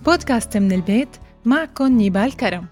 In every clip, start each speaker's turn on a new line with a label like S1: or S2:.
S1: بودكاست من البيت، معكم نيبال كرم.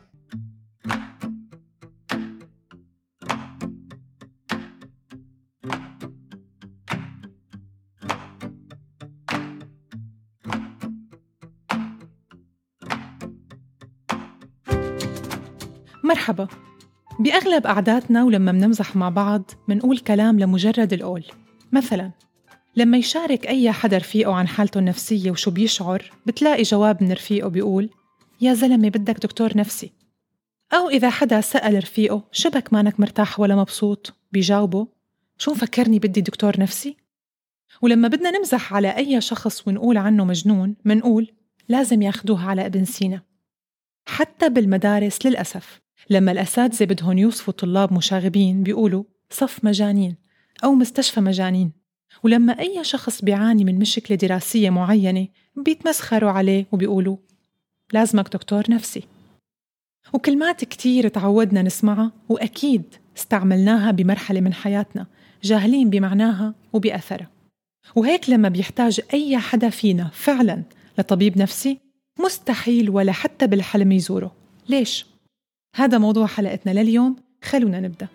S1: مرحبا. بأغلب قعداتنا ولما منمزح مع بعض منقول كلام لمجرد القول. مثلاً لما يشارك أي حدا رفيقه عن حالته النفسية وشو بيشعر، بتلاقي جواب من رفيقه بيقول يا زلمة بدك دكتور نفسي. أو إذا حدا سأل رفيقه شبك مانك مرتاح ولا مبسوط، بيجاوبه شو مفكرني بدي دكتور نفسي؟ ولما بدنا نمزح على أي شخص ونقول عنه مجنون منقول لازم ياخدوه على ابن سينا. حتى بالمدارس للأسف لما الأساتذة بدهم يوصفوا طلاب مشاغبين بيقولوا صف مجانين أو مستشفى مجانين. ولما أي شخص بيعاني من مشكلة دراسية معينة بيتمسخروا عليه وبيقولوا لازمك دكتور نفسي. وكلمات كتير تعودنا نسمعها وأكيد استعملناها بمرحلة من حياتنا جاهلين بمعناها وبأثرها. وهيك لما بيحتاج أي حدا فينا فعلا لطبيب نفسي مستحيل ولا حتى بالحلم يزوره. ليش؟ هذا موضوع حلقتنا لليوم، خلونا نبدأ.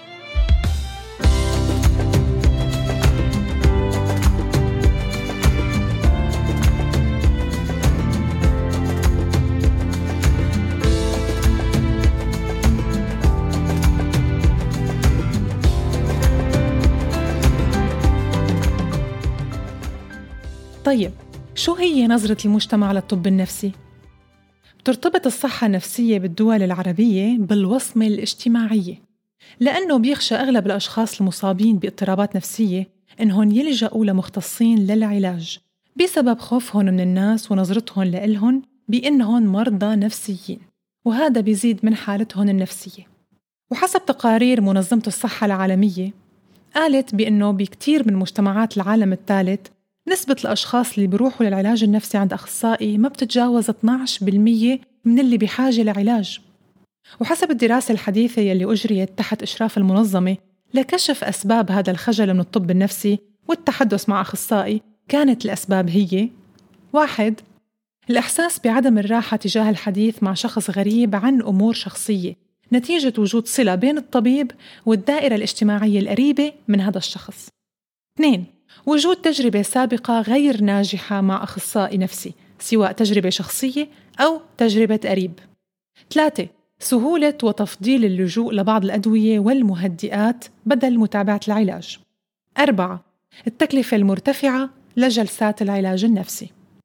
S1: طيب، شو هي نظرة المجتمع للطب النفسي؟ بترتبط الصحة النفسية بالدول العربية بالوصمة الاجتماعية، لأنه بيخشى أغلب الأشخاص المصابين باضطرابات نفسية إنهم يلجأوا لمختصين للعلاج بسبب خوفهم من الناس ونظرتهم لإلهم بإنهم مرضى نفسيين، وهذا بيزيد من حالتهم النفسية. وحسب تقارير منظمة الصحة العالمية قالت بإنه بكتير من مجتمعات العالم الثالث نسبة الأشخاص اللي بيروحوا للعلاج النفسي عند أخصائي ما بتتجاوز 12% من اللي بحاجة لعلاج. وحسب الدراسة الحديثة يلي أجريت تحت إشراف المنظمة لكشف أسباب هذا الخجل من الطب النفسي والتحدث مع أخصائي، كانت الأسباب هي: 1. الإحساس بعدم الراحة تجاه الحديث مع شخص غريب عن أمور شخصية نتيجة وجود صلة بين الطبيب والدائرة الاجتماعية القريبة من هذا الشخص. 2. وجود تجربة سابقة غير ناجحة مع أخصائي نفسي، سواء تجربة شخصية أو تجربة قريب. 3. سهولة وتفضيل اللجوء لبعض الأدوية والمهدئات بدل متابعة العلاج. 4. التكلفة المرتفعة لجلسات العلاج النفسي.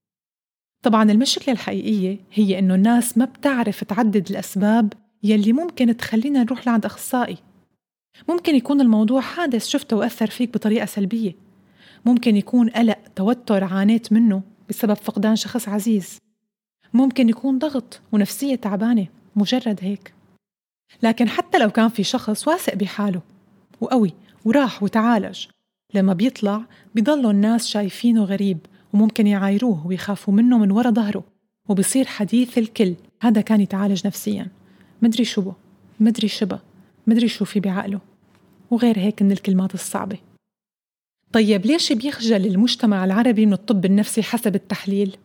S1: طبعاً المشكلة الحقيقية هي إنه الناس ما بتعرف تعدد الأسباب يلي ممكن تخلينا نروح لعند أخصائي. ممكن يكون الموضوع حادث شفته وأثر فيك بطريقة سلبية، ممكن يكون قلق توتر عانيت منه بسبب فقدان شخص عزيز، ممكن يكون ضغط ونفسية تعبانة، مجرد هيك. لكن حتى لو كان في شخص واثق بحاله وقوي وراح وتعالج، لما بيطلع بيضلوا الناس شايفينه غريب وممكن يعايروه ويخافوا منه من وراء ظهره، وبصير حديث الكل هذا كان يتعالج نفسياً، مدري شو بو، مدري شبه، مدري شو في بعقله، وغير هيك من الكلمات الصعبة. طيب ليش بيخجل المجتمع العربي من الطب النفسي حسب التحليل؟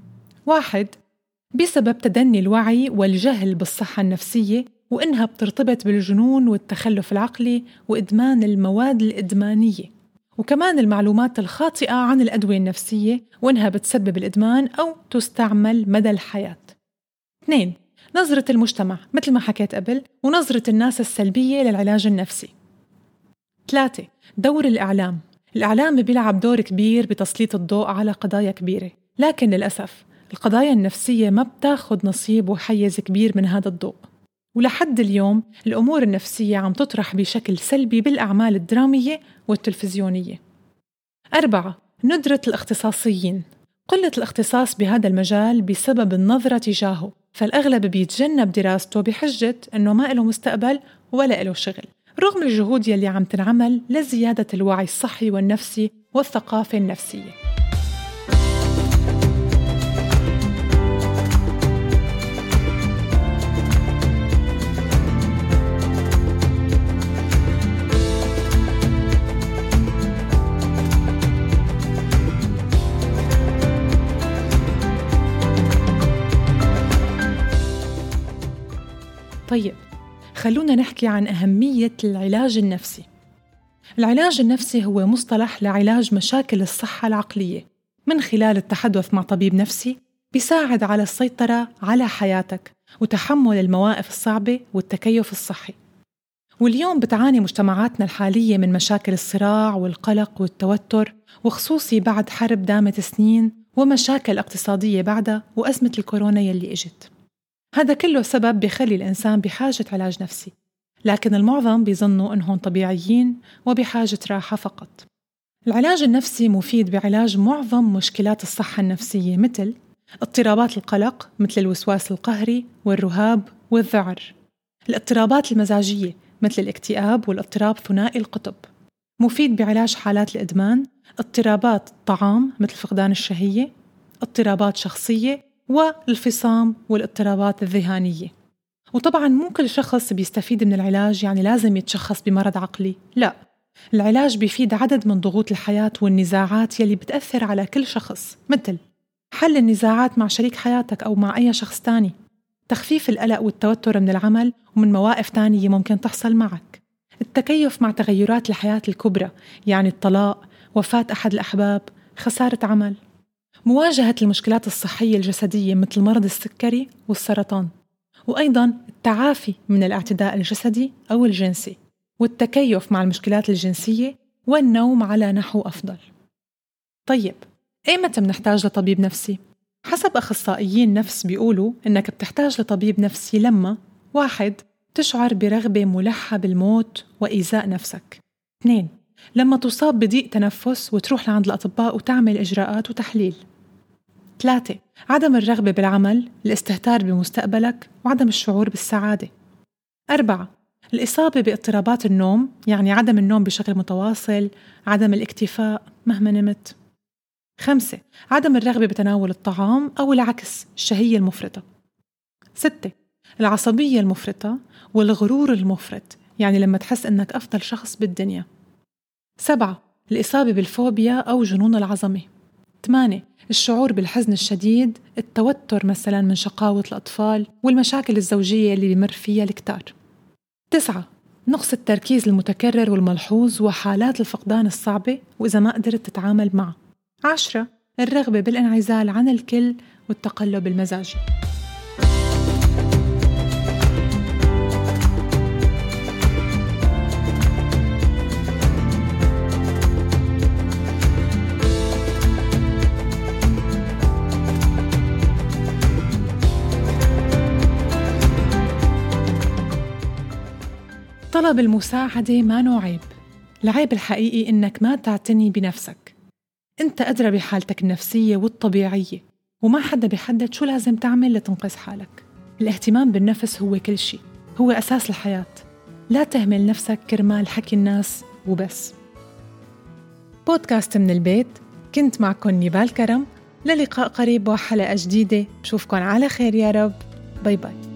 S1: 1. بسبب تدني الوعي والجهل بالصحة النفسية، وإنها بترتبط بالجنون والتخلف العقلي وإدمان المواد الإدمانية، وكمان المعلومات الخاطئة عن الأدوية النفسية وإنها بتسبب الإدمان أو تستعمل مدى الحياة. 2. نظرة المجتمع مثل ما حكيت قبل، ونظرة الناس السلبية للعلاج النفسي. 3. دور الإعلام بيلعب دور كبير بتسليط الضوء على قضايا كبيرة، لكن للأسف القضايا النفسية ما بتاخد نصيب وحيز كبير من هذا الضوء. ولحد اليوم الأمور النفسية عم تطرح بشكل سلبي بالأعمال الدرامية والتلفزيونية. 4. ندرة الاختصاصيين، قلة الاختصاص بهذا المجال بسبب النظرة تجاهه، فالأغلب بيتجنب دراسته بحجة أنه ما له مستقبل ولا له شغل، رغم الجهود يلي عم تنعمل لزيادة الوعي الصحي والنفسي والثقافة النفسية. طيب، خلونا نحكي عن أهمية العلاج النفسي. العلاج النفسي هو مصطلح لعلاج مشاكل الصحة العقلية من خلال التحدث مع طبيب نفسي بيساعد على السيطرة على حياتك وتحمل المواقف الصعبة والتكيف الصحي. واليوم بتعاني مجتمعاتنا الحالية من مشاكل الصراع والقلق والتوتر، وخصوصي بعد حرب دامت سنين ومشاكل اقتصادية بعدها وأزمة الكورونا يلي إجت. هذا كله سبب بيخلي الإنسان بحاجة علاج نفسي، لكن المعظم بيظنوا إنهم طبيعيين وبحاجة راحة فقط. العلاج النفسي مفيد بعلاج معظم مشكلات الصحة النفسية، مثل اضطرابات القلق مثل الوسواس القهري والرهاب والذعر، الاضطرابات المزاجية مثل الاكتئاب والاضطراب ثنائي القطب. مفيد بعلاج حالات الإدمان، اضطرابات الطعام مثل فقدان الشهية، اضطرابات شخصية والفصام والاضطرابات الذهانية. وطبعاً مو كل شخص بيستفيد من العلاج يعني لازم يتشخص بمرض عقلي، لا، العلاج بيفيد عدد من ضغوط الحياة والنزاعات يلي بتأثر على كل شخص، مثل حل النزاعات مع شريك حياتك أو مع أي شخص تاني، تخفيف القلق والتوتر من العمل ومن مواقف تانية ممكن تحصل معك، التكيف مع تغيرات الحياة الكبرى يعني الطلاق، وفاة أحد الأحباب، خسارة عمل، مواجهة المشكلات الصحية الجسدية مثل مرض السكري والسرطان، وأيضاً التعافي من الاعتداء الجسدي أو الجنسي، والتكيف مع المشكلات الجنسية والنوم على نحو أفضل. طيب، إيمتى بنحتاج لطبيب نفسي؟ حسب أخصائيين نفس بيقولوا إنك بتحتاج لطبيب نفسي لما 1. تشعر برغبة ملحة بالموت وإيذاء نفسك. 2. لما تصاب بضيق تنفس وتروح لعند الأطباء وتعمل إجراءات وتحليل. 3. عدم الرغبة بالعمل، الاستهتار بمستقبلك وعدم الشعور بالسعادة. 4. الإصابة باضطرابات النوم، يعني عدم النوم بشكل متواصل، عدم الاكتفاء مهما نمت. 5. عدم الرغبة بتناول الطعام أو العكس، الشهية المفرطة. 6. العصبية المفرطة والغرور المفرط، يعني لما تحس إنك أفضل شخص بالدنيا. 7. الإصابة بالفوبيا أو جنون العظمة. 8. الشعور بالحزن الشديد، التوتر مثلا من شقاوة الأطفال والمشاكل الزوجية اللي بيمر فيها الكتار. 9. نقص التركيز المتكرر والملحوظ وحالات الفقدان الصعبة وإذا ما قدرت تتعامل معه. 10. الرغبة بالانعزال عن الكل والتقلب المزاجي. طلب المساعدة ما نوع عيب. العيب الحقيقي إنك ما تعتني بنفسك. أنت أدرى بحالتك النفسية والطبيعية، وما حدا بيحدد شو لازم تعمل لتنقذ حالك. الاهتمام بالنفس هو كل شيء، هو أساس الحياة. لا تهمل نفسك كرمال حكي الناس وبس. بودكاست من البيت، كنت معكم نيبال كرم. للقاء قريب وحلقة جديدة. بشوفكن على خير يا رب. باي باي.